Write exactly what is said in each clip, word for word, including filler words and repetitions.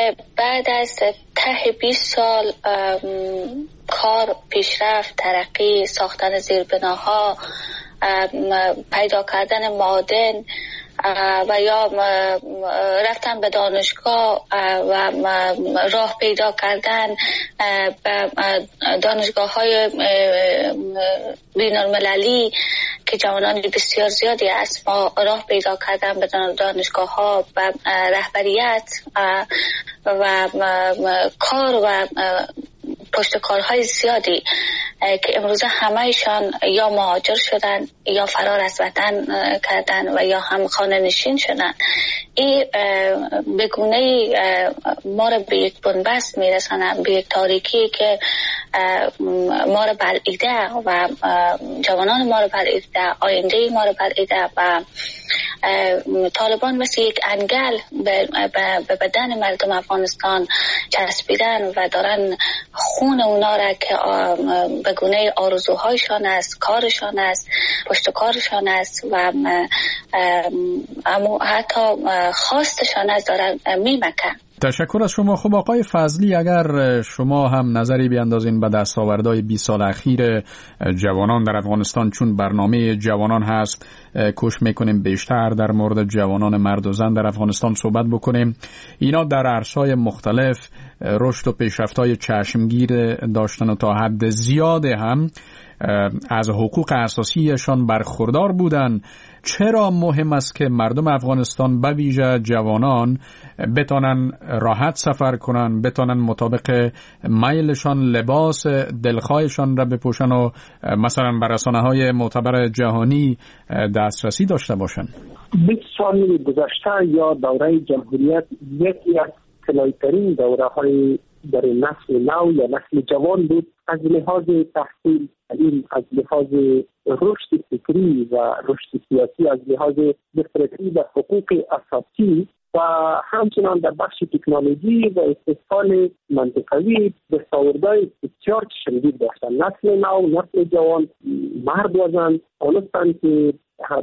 که بعد از ته بیست سال کار، پیشرفت، ترقی، ساختن زیربناها، پیدا کردن معادن و یا رفتن به دانشگاه و راه پیدا کردن به دانشگاه های بین المللی که جوانان بسیار زیادی است، ما راه پیدا کردن به دانشگاه ها و رهبریت و کار و پشت کارهای زیادی که امروزه همه‌شان یا مهاجر شدن یا فرار از وطن کردن و یا هم خانه نشین شدن. این به گونه‌ای ما را به یک بنبست میرسانند، به یک تاریکی که ما را بلعیده و جوانان ما را بلعیده، آینده ما را بلعیده و طالبان مثل یک انگل به بدن مردم افغانستان چسبیدن و دارن خون اونا را که به گونه آرزوهایشان است، کارشان است، پشت کارشان است و حتی خواستشان است دارن میمکن. تشکر از شما. خب آقای فضلی، اگر شما هم نظری بیاندازین به دستاوردهای بیست سال اخیر جوانان در افغانستان، چون برنامه جوانان هست کوشش میکنیم بیشتر در مورد جوانان مرد و زن در افغانستان صحبت بکنیم. اینا در عرصه‌های مختلف رشد و پیشرفت‌های چشمگیر داشتن و تا حد زیاد هم از حقوق اساسیشان برخوردار بودن. چرا مهم است که مردم افغانستان به ویژه جوانان بتونن راحت سفر کنن، بتونن مطابق میلشان لباس دلخواهشان را بپوشن و مثلا بر رسانه‌های معتبر جهانی دسترسی داشته باشن؟ بیست سال گذشته یا دوره جمهوریت یکی از طلایی‌ترین دوره‌های در نسل نو یا نسل جوان بود، از لحاظ تحصیل، تعلیم، از لحاظ رشد فکری و رشد سیاسی، از لحاظ دسترسی به حقوق اساسی و همچنان در بخش تکنولوژی و استحصال منطقوی دستاوردهای بسیار شدید داشتند. نسل نو، نسل جوان، مرد و زن تونستند که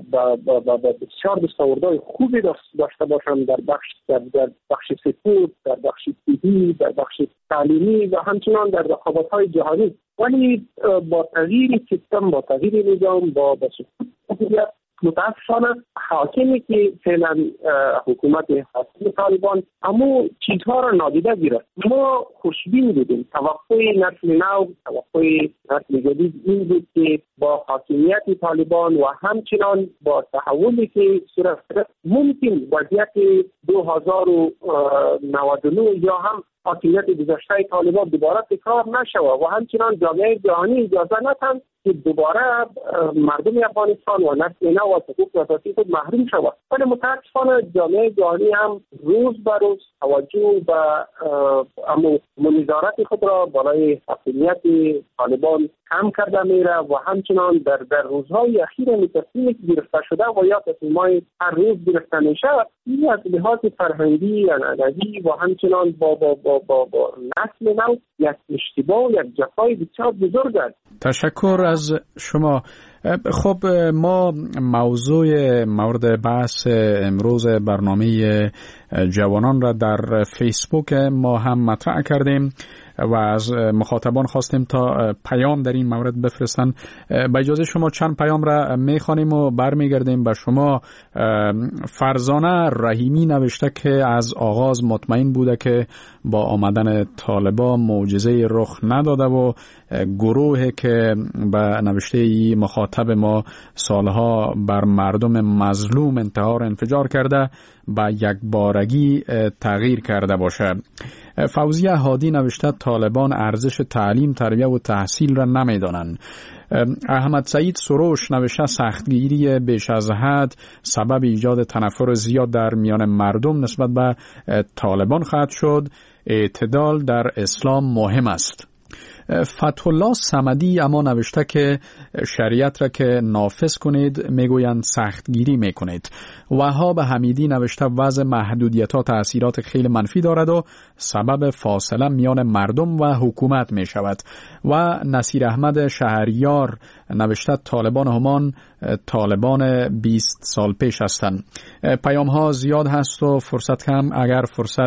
با بسیار دستاوردهای خوبی داشته باشند در بخش در, در بخش سپورت، در بخش طبی، در بخش تعلیمی و همچنان در رقابت‌های جهانی. ولی با تغییر سیستم، با تغییر نظام، با با سقوط متاسفانه حاکمی که فعلا حکومت حاکم طالبان همو چیزها را نادیده گرفت. ما خوشبین بودیم. توقع نسل نو، توقع نسل جدید این بود که با حاکمیت طالبان و همچنان با تحولی که صورت گرفت ممکن وضعیت دو هزار و نود و نه یا هم حاکمیت گذشته طالبان دوباره تکرار نشود و همچنان جامعه جهانی اجازه ندهند که دوباره مردم افغانستان و نسل نو و حقوق اساسی خود محروم شود. ولی متاسفانه جامعه جهانی هم روز به روز توجه و اما منظارت خود را برای حاکمیت طالبان کم کرده میره و همچنان در در روزهای اخیر تصمیمی که گرفته شده و یا تصمیم‌های هر روز گرفته میشه، این از لحاظ فرهنگی، عنعنوی و همچنان با با با با, با نسل نو یک اشتباه، یک جفای بسیار بزرگ است. تشکر از شما. خب ما موضوع مورد بحث امروز برنامه جوانان را در فیسبوک ما هم مطرح کردیم و از مخاطبان خواستیم تا پیام در این مورد بفرستن. با اجازه شما چند پیام را میخوانیم و برمیگردیم به شما. فرزانه رحیمی نوشته که از آغاز مطمئن بوده که با آمدن طالبان معجزه رخ نداده و گروهی که به نوشته ای مخاطب ما سالها بر مردم مظلوم انتحار انفجار کرده با یک بارگی تغییر کرده باشه. فوزیه هادی نوشته طالبان ارزش تعلیم، تربیه و تحصیل را نمیدانند. احمد سعید سروش نوشته سختگیری بیش از حد سبب ایجاد تنفر زیاد در میان مردم نسبت به طالبان خواهد شد. اعتدال در اسلام مهم است. فتح الله صمدی اما نوشته که شریعت را که نافذ کنید میگویند سختگیری میکنید. وهاب حمیدی نوشته وضع محدودیت ها تأثیرات خیلی منفی دارد و سبب فاصله میان مردم و حکومت می شود. و نصیر احمد شهریار نوشته طالبان همان طالبان بیست سال پیش هستند. پیام ها زیاد هست و فرصت کم. اگر فرصت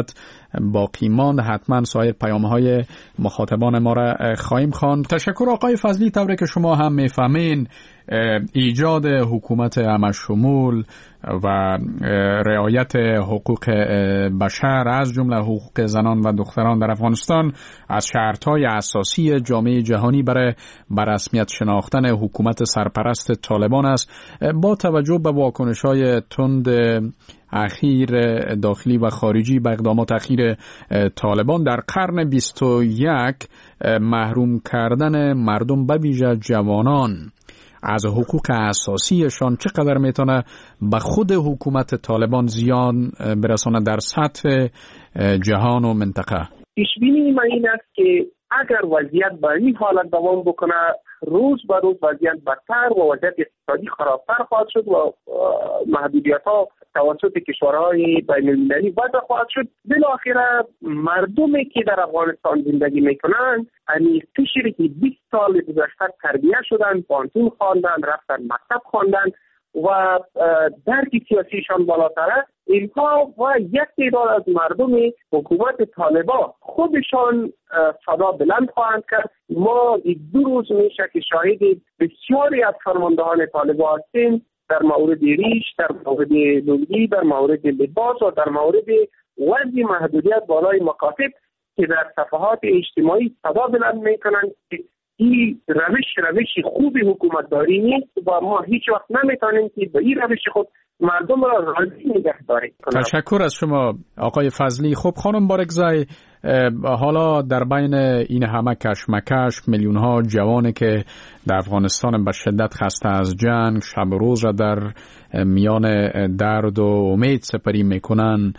باقی ماند. حتما سایر پیام‌های مخاطبان ما را خواهیم خواند. تشکر آقای فضلی. طوری که شما هم می‌فهمین ایجاد حکومت همشمول و رعایت حقوق بشر از جمله حقوق زنان و دختران در افغانستان از شرط‌های اساسی جامعه جهانی برای بررسمیت شناختن حکومت سرپرست طالبان است. با توجه به واکنش‌های تند اخیر داخلی و خارجی به اقدامات اخیر طالبان در قرن بیست و یک، محروم کردن مردم به ویژه جوانان از حقوق اساسیشان چقدر میتونه به خود حکومت طالبان زیان برسانه در سطح جهان و منطقه؟ پیشبینی من این است که اگر وضعیت به این حالت دوام بکنه، روز به روز وضعیت بدتر و وضعیت اقتصادی خرابتر خواهد شد و محدودیت ها توسط کشورهای بین المللی وضع خواهد شد. بالاخره مردمی که در افغانستان زندگی میکنند، یعنی کشوری که بیست سال گذشته تربیت شدن، پانتون خواندن، رفتن مکتب خواندن و درک سیاسیشان بالاتره، اینها و یک تعداد از مردم حکومت طالبان خودشان صدا بلند خواهند کرد. ما دو روز میشه که شاهد بسیاری از فرماندهان طالبان هستیم در مورد ریش، در مورد لنگی، در مورد لباس و در مورد وضع محدودیت بالای مکاتب که در صفحات اجتماعی صدا بلند میکنند که این روش روش خوبی حکومتداری نیست و ما هیچ وقت نمیتونیم که به این روش خود مردم را راضی نگه داریم. تشکر از شما آقای فضلی. خب خانم بارکزای، حالا در بین این همه کشمکش میلیون ها جوانی که در افغانستان به شدت خسته از جنگ شب و روز را در میان درد و امید سپری میکنن،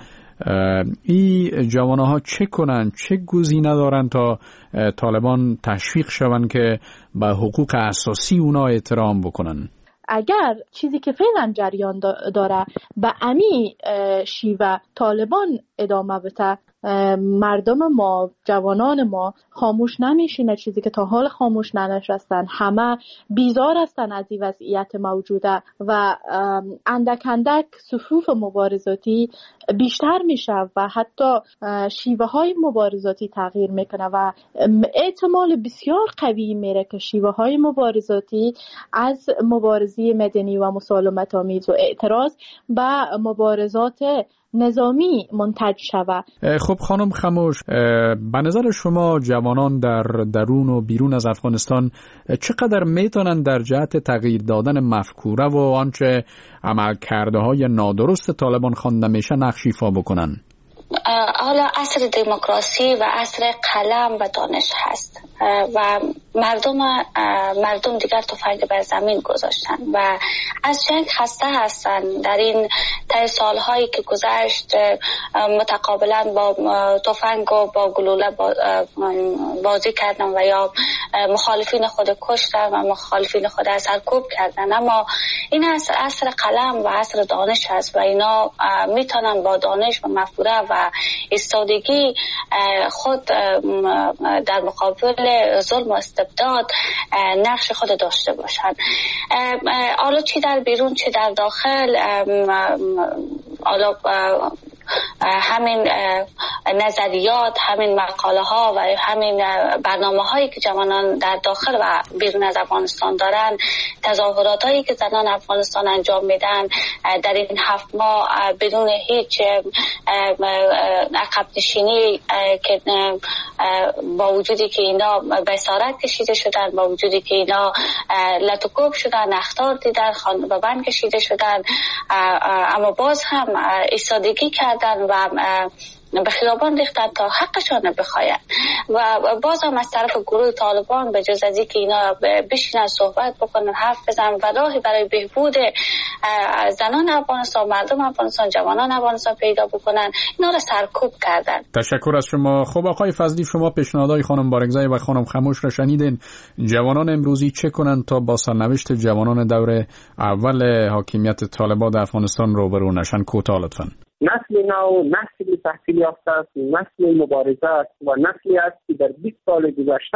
این جوانها چه کنن، چه گزینه دارن تا طالبان تشویق شون که به حقوق اساسی اونا احترام بکنن؟ اگر چیزی که فعلا جریان داره به امی شیوه طالبان ادامه بده، مردم ما، جوانان ما خاموش نمیشینه. چیزی که تا حال خاموش ننشستن، همه بیزار هستن از این وضعیت موجوده و اندک اندک صفوف مبارزاتی بیشتر میشه و حتی شیوه های مبارزاتی تغییر میکنه و احتمال بسیار قوی میره که شیوه های مبارزاتی از مبارزه مدنی و مسالمت آمیز و اعتراض به مبارزات نظامی منتج شود. خب خانم خموش، به نظر شما جوانان در درون و بیرون از افغانستان چقدر میتونن در جهت تغییر دادن مفکوره و آنچه عملکرده های نادرست طالبان خوانده میشه نقش ایفا بکنن؟ حالا عصر دموکراسی و عصر قلم و دانش هست و مردم مردم دیگر تفنگ بر زمین گذاشتن و از جنگ خسته هستن. در این طی سالهایی که گذشت متقابلا با تفنگ و با گلوله بازی کردن و یا مخالفین خود کشتن و مخالفین خود سرکوب کردن، اما این عصر عصر قلم و عصر دانش هست و اینا میتونن با دانش و مفکوره و ایستادگی خود در مقابل ظلم و استبداد نقش خود داشته باشند. حالا چی در بیرون چی در داخل، حالا همین نظریات، همین مقاله ها و همین برنامه هایی که جوانان در داخل و بیرون از افغانستان دارن، تظاهرات هایی که زنان افغانستان انجام میدن در این هفت ماه بدون هیچ عقب نشینی، که با وجودی که اینا به اسارت کشیده شدن، با وجودی که اینا لطوکوب شدن، اخطار دیدن، خانه به بند کشیده شدن، اما باز هم ایستادگی کردن و به خیابان ریختن تا حقشان بخواین و باز هم از طرف گروه طالبان به جز از اینکه اینا بشینن صحبت بکنن، حرف بزنن و راهی برای بهبود زنان افغانستان، مردم افغانستان، جوانان افغانستان پیدا بکنن، اینا را سرکوب کردن. تشکر از شما. خب آقای فضلی، شما پیشنهادهای خانم بارکزای و خانم خموش را شنیدین. جوانان امروزی چه کنن تا با سرنوشت جوانان دور اول حاکمیت طالبان در افغانستان روبرو نشن؟ کوتاه لطفاً. نسل نو، نسل تحصیل یافته است، نسل مبارزه است و نسلی است که در بیست سال گذشته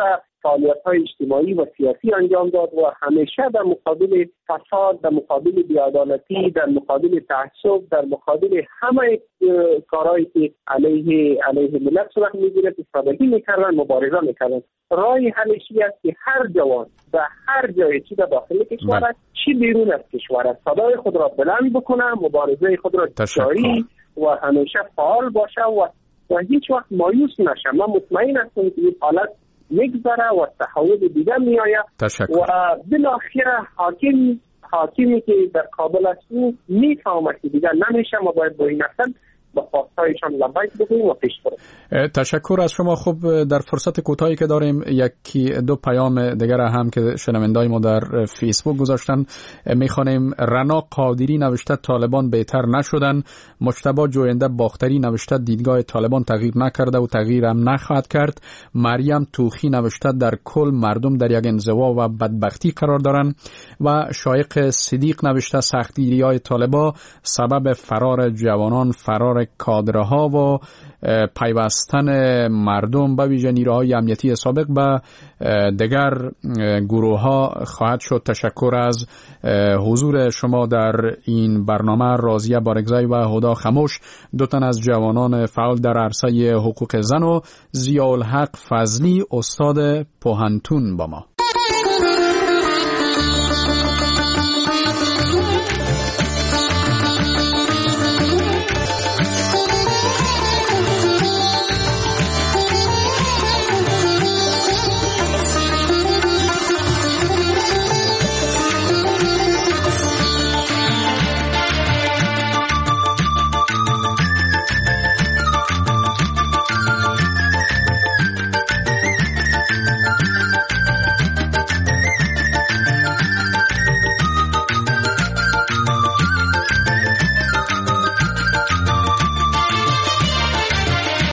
فعالیت‌های اجتماعی و سیاسی انجام داد و همیشه در مقابل فساد، در مقابل بی‌عدالتی، در مقابل تعصب، در مقابل همه کارهایی که علیه علیه ملت صورت می‌گیرد استفاده می‌کردن، مبارزه می‌کردن. راه حلش است که هر جوان در هر جای چی در داخل کشور است چی بیرون از کشور است صدای خود را بلند بکنه، مبارزه خود را جاری و همیشه فعال باشه و و هیچ وقت مایوس نشه. من مطمئن هستم که این حالت میگذره و تحول دیگه میآید و بالاخره حاکم حاکمی که در کابل است او میفهمه که دیگه نمیشه، ما باید با این اصل با خواستایشان لبیک بگوییم و پیش بریم. تشکر از شما. خوب در فرصت کوتاهی که داریم یکی دو پیام دیگر هم که شنوندای ما در فیسبوک گذاشتن میخوانیم. رنا قادری نوشته طالبان بهتر نشدن. مجتبی جوینده باختری نوشته دیدگاه طالبان تغییر نکرده و تغییر هم نخواهد کرد. مریم توخی نوشته در کل مردم در یک انزوا و بدبختی قرار دارند. و شایق صدیق نوشته سختگیری‌های طالبان سبب فرار جوانان، فرار کادرها و پیوستن مردم به ویژه نیروهای امنیتی سابق به دیگر گروه ها خواهد شد. تشکر از حضور شما در این برنامه. راضیه بارگزای و هدا خموش، دو تن از جوانان فعال در عرصه حقوق زن، و ضیاءالحق فضلی استاد پوهنتون با ما.